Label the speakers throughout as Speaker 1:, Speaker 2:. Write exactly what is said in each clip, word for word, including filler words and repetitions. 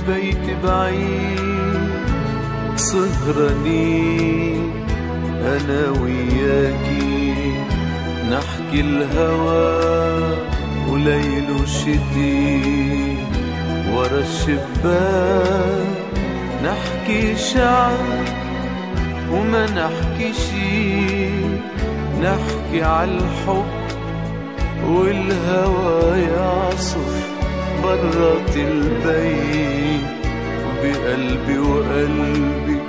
Speaker 1: ببيت بعيد سهرانين أنا وياكي، نحكي الهوى وليل وشتي، ورا الشباك نحكي شعر وما نحكي شي، نحكي عالحب والهوى يعصف برات البيت وبقلبي وقلبك.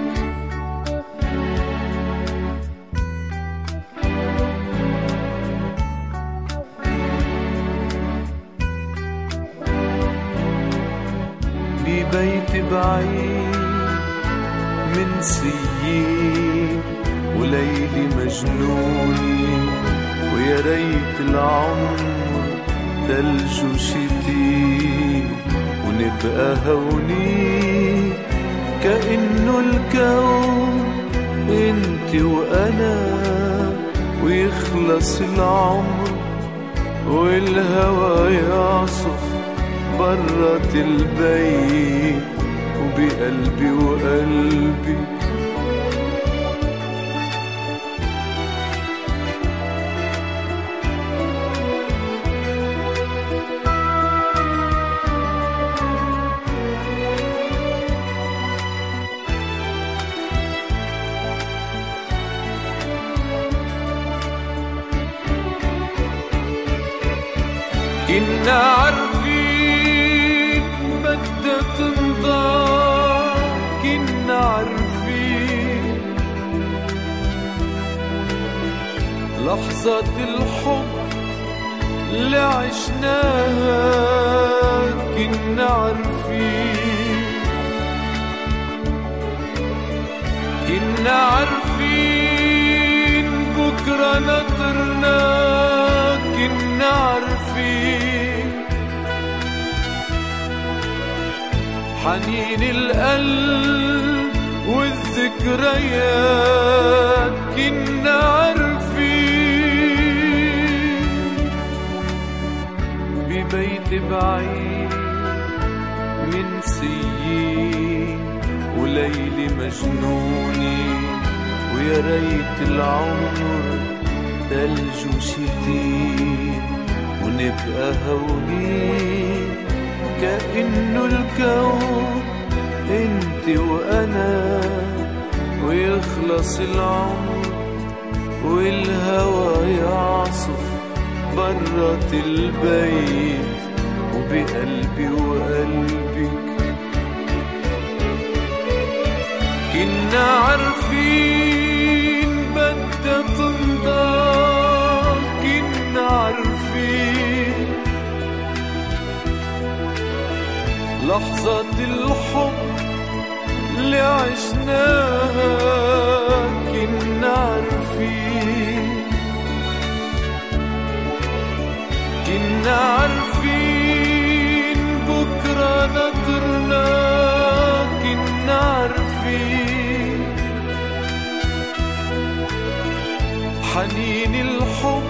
Speaker 1: ببيت بعيد من سيين وليلي مجنوني، ويا ريت العمر تلج وشتي، ونبقى هوني كأنه الكون انت وانا، ويخلص العمر والهوى يعصف برات البيت وبقلبي وقلبك. كنا عارفين بدها تنضاع، كنا عارفين لحظة الحب اللي عشناها، كنا عارفين كنا عارفين بكرة نطرنا، كنا عارفين حنين القلب والذكريات، كنا عارفين ببيت بعيد من سيين وليلي مجنوني، ويا ريت العمر تلج وشتي، ونبقى هوني كأنه الكون انت وانا، ويخلص العمر والهوى يعصف برات البيت وبقلبي وقلبك. كنا عارفين بدها تنضاع، كنا عارفين لحظة الحب اللي عشناها، كنا عارفين كنا عارفين بكرة نطرنا، كنا عارفين حنين الحب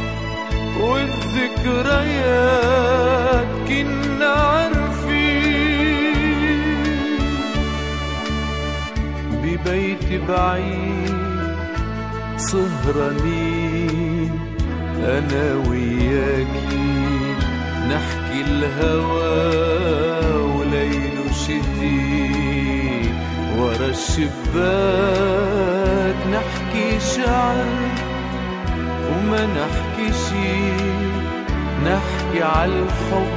Speaker 1: والذكريات، كنا عارفين ببيت بعيد سهرانين أنا وياكي، نحكي الهوى وليل وشتي، ورا الشباك نحكي شعر وما نحكي شي، نحكي عالحب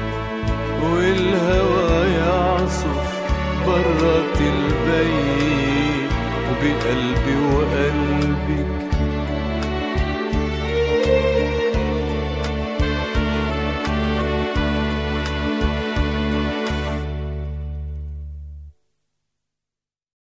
Speaker 1: والهوى يعصف برات البيت وبقلبي وقلبك.